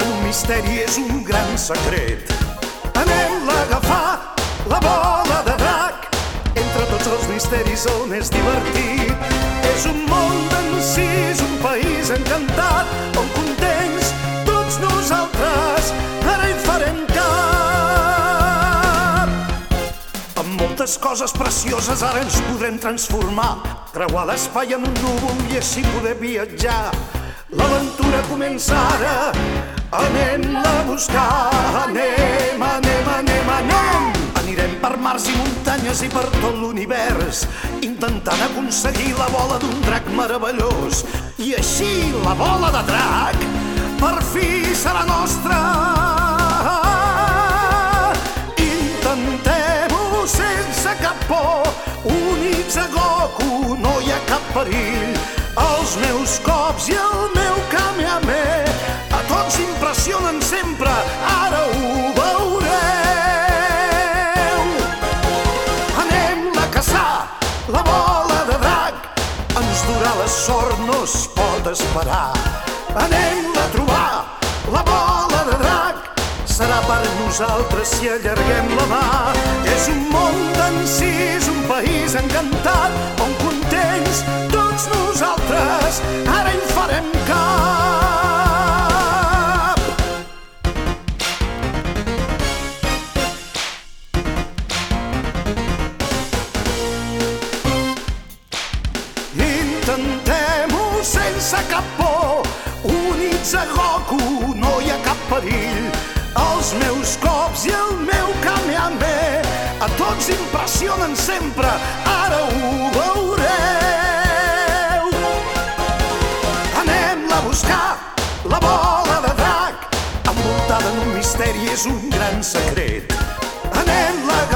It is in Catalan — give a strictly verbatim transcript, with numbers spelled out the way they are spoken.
en un misteri, és un gran secret. Anem a agafar la bola de drac, entre tots els misteris on és divertit. És un món d'encís, un país encantat, on contents tots nosaltres ara hi farem cap. Amb moltes coses precioses ara ens podrem transformar, creuar l'espai en un núvol i així poder viatjar. L'aventura comença ara, anem-la a buscar. Anem, anem, anem, anem. Anirem per mars i muntanyes i per tot l'univers, intentant aconseguir la bola d'un drac meravellós. I així la bola de drac per fi serà nostra. Intentem-ho sense cap por, units a Goku, no hi ha cap perill. Els meus cops i el meu Kamehame a tots impressionen sempre, ara ho veureu. Anem a caçar la bola de drac, ens durà la sort, no es pot esperar. Anem a trobar la bola de drac, serà per nosaltres si allarguem la mà. És un món d'encís, un país encantat, on contents tots nosaltres ara hi farem cap. Intentem-ho sense cap por, units a Goku, no hi ha cap perill. Els meus cops i el meu Kamehame a tots impressionen sempre, ara ho veureu. Anem a buscar la bola de drac, envoltada en un misteri, és un gran secret. Anem a